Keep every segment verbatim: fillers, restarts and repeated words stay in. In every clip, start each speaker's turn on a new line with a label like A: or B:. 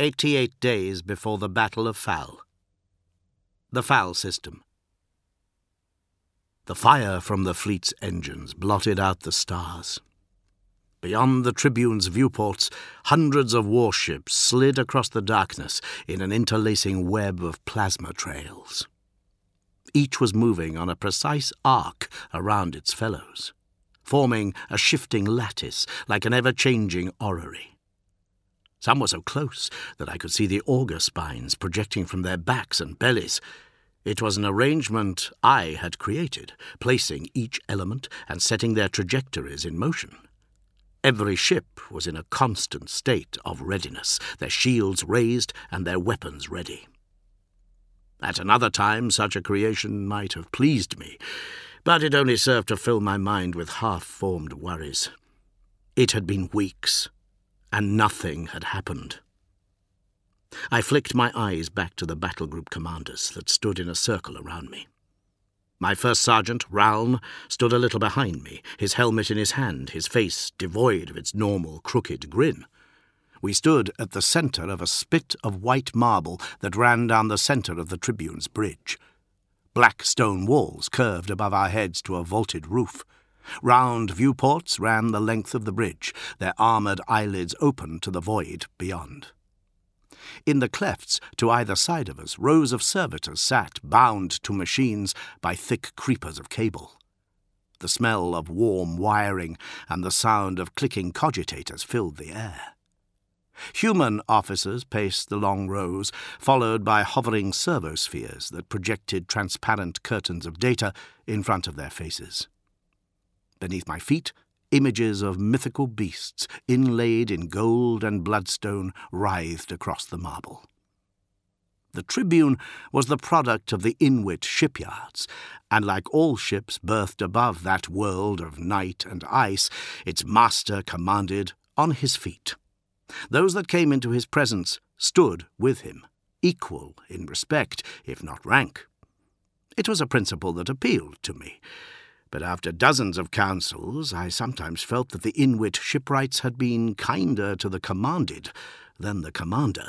A: Eighty-eight days before the Battle of Fal. The Fal system. The fire from the fleet's engines blotted out the stars. Beyond the Tribune's viewports, hundreds of warships slid across the darkness in an interlacing web of plasma trails. Each was moving on a precise arc around its fellows, forming a shifting lattice like an ever-changing orrery. Some were so close that I could see the auger spines projecting from their backs and bellies. It was an arrangement I had created, placing each element and setting their trajectories in motion. Every ship was in a constant state of readiness, their shields raised and their weapons ready. At another time, such a creation might have pleased me, but it only served to fill my mind with half-formed worries. It had been weeks, and nothing had happened. I flicked my eyes back to the battle group commanders that stood in a circle around me. My first sergeant, Ralm, stood a little behind me, his helmet in his hand, his face devoid of its normal crooked grin. We stood at the centre of a spit of white marble that ran down the centre of the Tribune's bridge. Black stone walls curved above our heads to a vaulted roof. Round viewports ran the length of the bridge, their armoured eyelids open to the void beyond. In the clefts to either side of us, rows of servitors sat, bound to machines by thick creepers of cable. The smell of warm wiring and the sound of clicking cogitators filled the air. Human officers paced the long rows, followed by hovering servospheres that projected transparent curtains of data in front of their faces. Beneath my feet, images of mythical beasts, inlaid in gold and bloodstone, writhed across the marble. The Tribune was the product of the Inwit shipyards, and like all ships birthed above that world of night and ice, its master commanded on his feet. Those that came into his presence stood with him, equal in respect, if not rank. It was a principle that appealed to me, but after dozens of councils, I sometimes felt that the Inwit shipwrights had been kinder to the commanded than the commander.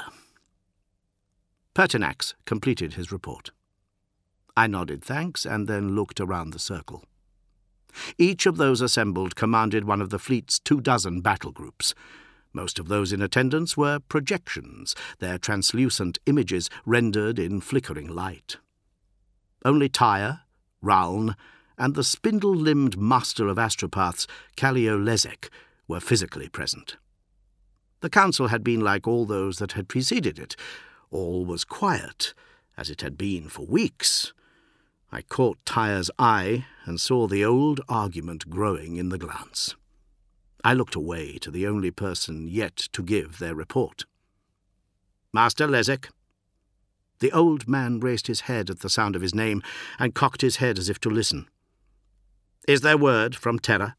A: Pertinax completed his report. I nodded thanks and then looked around the circle. Each of those assembled commanded one of the fleet's two dozen battle groups. Most of those in attendance were projections, their translucent images rendered in flickering light. Only Tyre, Raln, and the spindle-limbed master of astropaths, Callio Lezek, were physically present. The council had been like all those that had preceded it. All was quiet, as it had been for weeks. I caught Tyre's eye and saw the old argument growing in the glance. I looked away to the only person yet to give their report. Master Lezek. The old man raised his head at the sound of his name and cocked his head as if to listen. Is there word from Terra?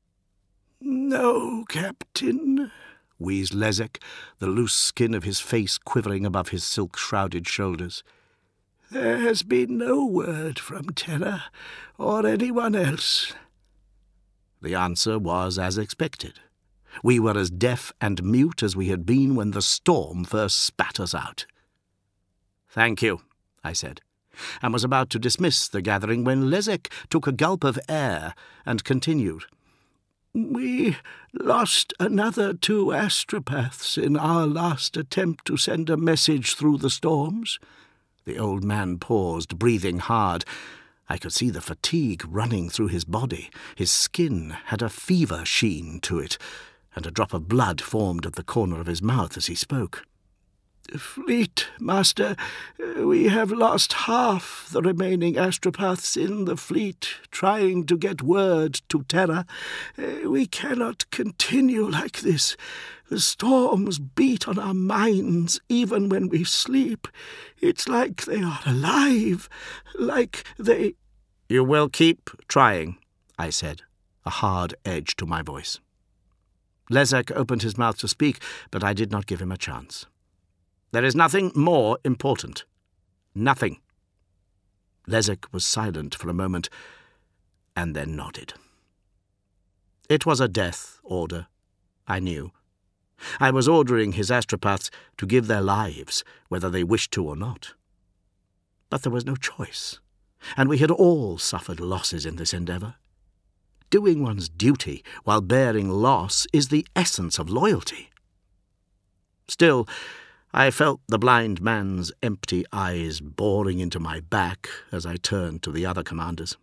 B: No, Captain, wheezed Lezek, the loose skin of his face quivering above his silk-shrouded shoulders. There has been no word from Terra or anyone else.
A: The answer was as expected. We were as deaf and mute as we had been when the storm first spat us out. Thank you, I said, and was about to dismiss the gathering when Lezek took a gulp of air and continued.
B: We lost another two astropaths in our last attempt to send a message through the storms.
A: The old man paused, breathing hard. I could see the fatigue running through his body. His skin had a fever sheen to it, and a drop of blood formed at the corner of his mouth as he spoke.
B: Fleet, Master, we have lost half the remaining astropaths in the fleet, trying to get word to Terra. We cannot continue like this. The storms beat on our minds even when we sleep. It's like they are alive, like they...
A: You will keep trying, I said, a hard edge to my voice. Lezek opened his mouth to speak, but I did not give him a chance. There is nothing more important. Nothing. Lezek was silent for a moment, and then nodded. It was a death order, I knew. I was ordering his astropaths to give their lives, whether they wished to or not. But there was no choice, and we had all suffered losses in this endeavour. Doing one's duty while bearing loss is the essence of loyalty. Still, I felt the blind man's empty eyes boring into my back as I turned to the other commanders.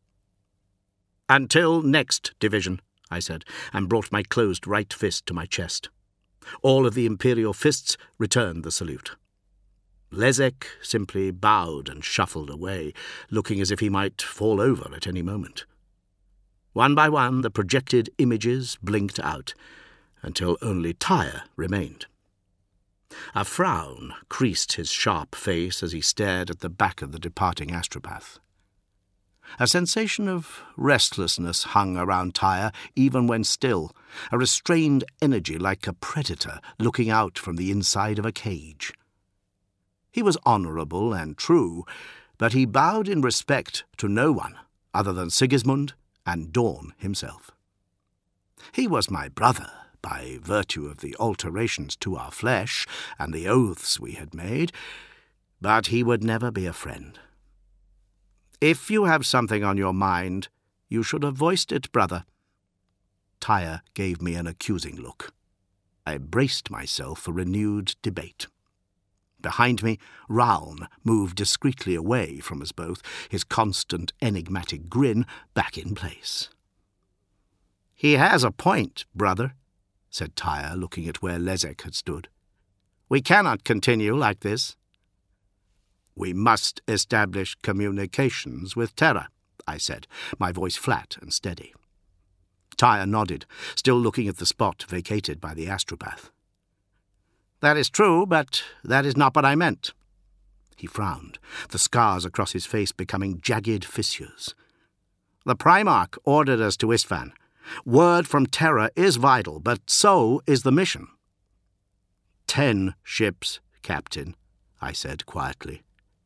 A: "Until next division," I said, and brought my closed right fist to my chest. All of the Imperial fists returned the salute. Lezek simply bowed and shuffled away, looking as if he might fall over at any moment. One by one, the projected images blinked out, until only Tyre remained. A frown creased his sharp face as he stared at the back of the departing astropath. A sensation of restlessness hung around Tyre even when still, a restrained energy like a predator looking out from the inside of a cage. He was honourable and true, but he bowed in respect to no one other than Sigismund and Dorn himself. He was my brother, by virtue of the alterations to our flesh and the oaths we had made, but he would never be a friend. "If you have something on your mind, you should have voiced it, brother." Tyre gave me an accusing look. I braced myself for renewed debate. Behind me, Raun moved discreetly away from us both, his constant enigmatic grin back in place. "He has a point, brother," said Tyre, looking at where Lezek had stood. "We cannot continue like this." "We must establish communications with Terra," I said, my voice flat and steady. Tyre nodded, still looking at the spot vacated by the astropath. "That is true, but that is not what I meant." He frowned, the scars across his face becoming jagged fissures. "The Primarch ordered us to Istvan. Word from Terra is vital, but so is the mission." Ten ships, Captain," I said quietly.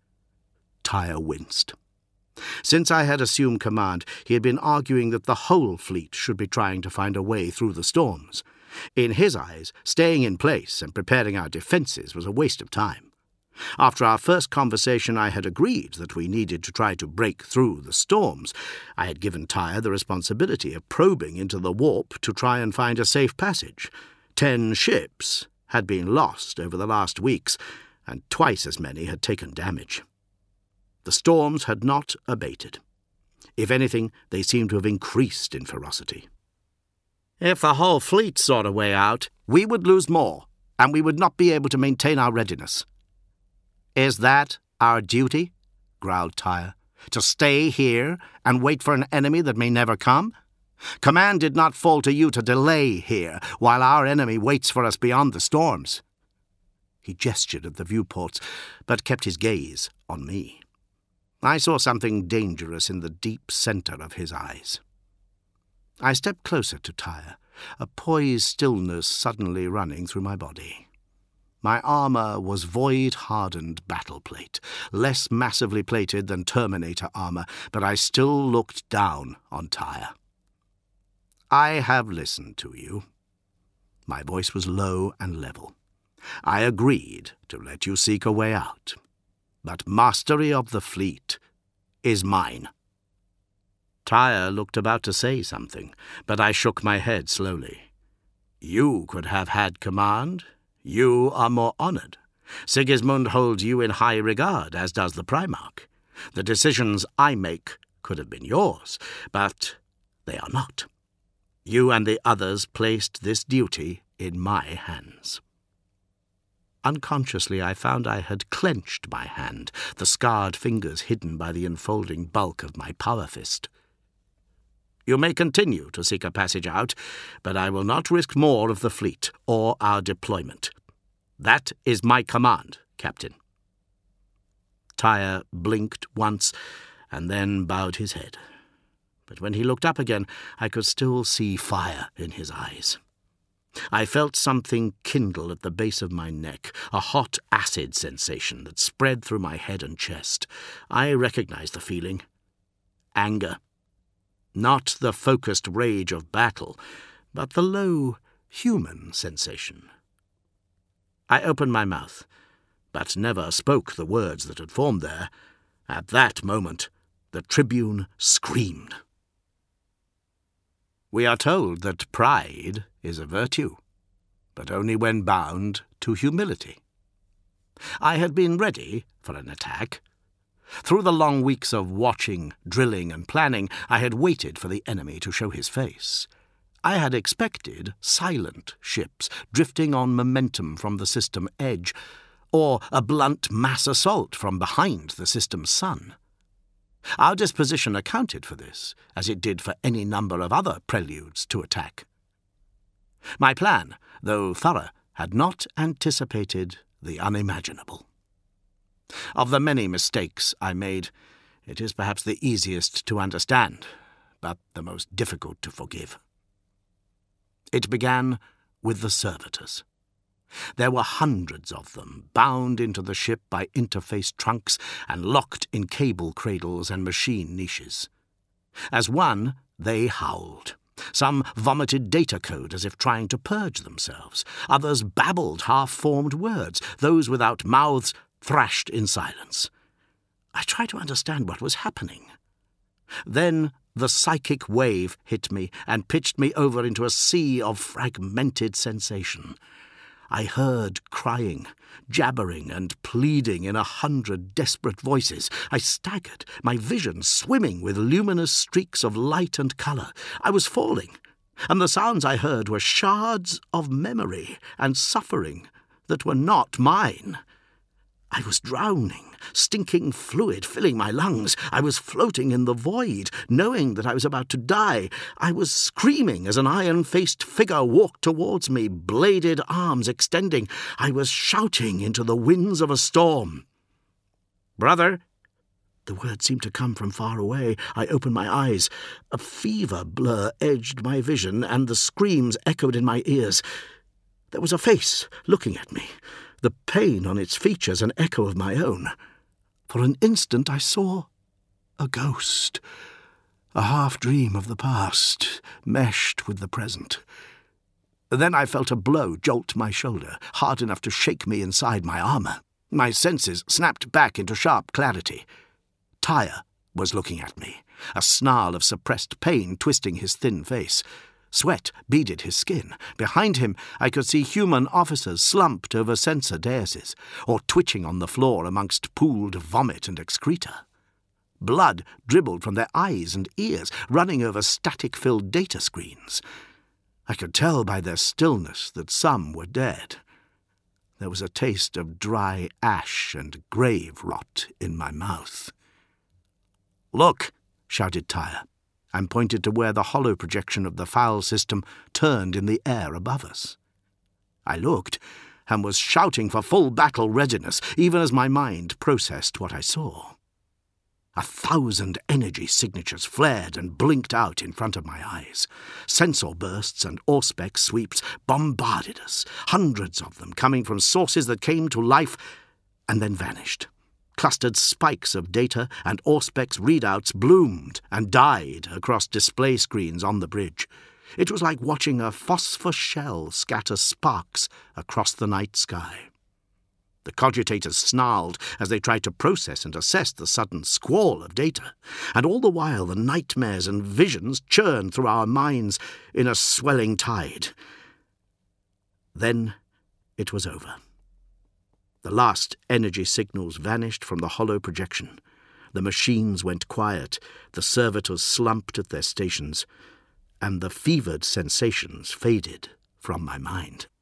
A: Tyre winced. Since I had assumed command, he had been arguing that the whole fleet should be trying to find a way through the storms. In his eyes, staying in place and preparing our defences was a waste of time. After our first conversation, I had agreed that we needed to try to break through the storms. I had given Tyre the responsibility of probing into the warp to try and find a safe passage. Ten ships had been lost over the last weeks, and twice as many had taken damage. The storms had not abated. If anything, they seemed to have increased in ferocity. "If the whole fleet sought a way out, we would lose more, and we would not be able to maintain our readiness." "Is that our duty?" growled Tyre. "To stay here and wait for an enemy that may never come? Command did not fall to you to delay here, while our enemy waits for us beyond the storms." He gestured at the viewports, but kept his gaze on me. I saw something dangerous in the deep centre of his eyes. I stepped closer to Tyre, a poised stillness suddenly running through my body. My armour was void-hardened battle plate, less massively plated than Terminator armour, but I still looked down on Tyre. "I have listened to you." My voice was low and level. "I agreed to let you seek a way out, but mastery of the fleet is mine." Tyre looked about to say something, but I shook my head slowly. "You could have had command. You are more honoured. Sigismund holds you in high regard, as does the Primarch. The decisions I make could have been yours, but they are not. You and the others placed this duty in my hands." Unconsciously, I found I had clenched my hand, the scarred fingers hidden by the enfolding bulk of my power fist. "You may continue to seek a passage out, but I will not risk more of the fleet or our deployment. That is my command, Captain." Tyre blinked once and then bowed his head. But when he looked up again, I could still see fire in his eyes. I felt something kindle at the base of my neck, a hot acid sensation that spread through my head and chest. I recognized the feeling. Anger. Not the focused rage of battle, but the low, human sensation. I opened my mouth, but never spoke the words that had formed there. At that moment, the Tribune screamed. We are told that pride is a virtue, but only when bound to humility. I had been ready for an attack. Through the long weeks of watching, drilling, and planning, I had waited for the enemy to show his face. I had expected silent ships drifting on momentum from the system edge, or a blunt mass assault from behind the system's sun. Our disposition accounted for this, as it did for any number of other preludes to attack. My plan, though thorough, had not anticipated the unimaginable. Of the many mistakes I made, it is perhaps the easiest to understand, but the most difficult to forgive. It began with the servitors. There were hundreds of them, bound into the ship by interface trunks and locked in cable cradles and machine niches. As one, they howled. Some vomited data code as if trying to purge themselves. Others babbled half-formed words. Those without mouths thrashed in silence. I tried to understand what was happening. Then the psychic wave hit me and pitched me over into a sea of fragmented sensation. I heard crying, jabbering, and pleading in a hundred desperate voices. I staggered, my vision swimming with luminous streaks of light and colour. I was falling, and the sounds I heard were shards of memory and suffering that were not mine. I was drowning, stinking fluid filling my lungs. I was floating in the void, knowing that I was about to die. I was screaming as an iron-faced figure walked towards me, bladed arms extending. I was shouting into the winds of a storm. "Brother!" The words seemed to come from far away. I opened my eyes. A fever blur edged my vision, and the screams echoed in my ears. There was a face looking at me, the pain on its features an echo of my own. For an instant I saw a ghost, a half-dream of the past, meshed with the present. Then I felt a blow jolt my shoulder, hard enough to shake me inside my armour. My senses snapped back into sharp clarity. Tyre was looking at me, a snarl of suppressed pain twisting his thin face. Sweat beaded his skin. Behind him I could see human officers slumped over sensor daises, or twitching on the floor amongst pooled vomit and excreta. Blood dribbled from their eyes and ears, running over static-filled data screens. I could tell by their stillness that some were dead. There was a taste of dry ash and grave rot in my mouth. "Look!" shouted Tyre, and pointed to where the hollow projection of the foul system turned in the air above us. I looked, and was shouting for full battle readiness, even as my mind processed what I saw. A thousand energy signatures flared and blinked out in front of my eyes. Sensor bursts and Auspex sweeps bombarded us, hundreds of them coming from sources that came to life and then vanished. Clustered spikes of data and Auspex readouts bloomed and died across display screens on the bridge. It was like watching a phosphor shell scatter sparks across the night sky. The cogitators snarled as they tried to process and assess the sudden squall of data, and all the while the nightmares and visions churned through our minds in a swelling tide. Then it was over. The last energy signals vanished from the hollow projection. The machines went quiet, the servitors slumped at their stations, and the fevered sensations faded from my mind.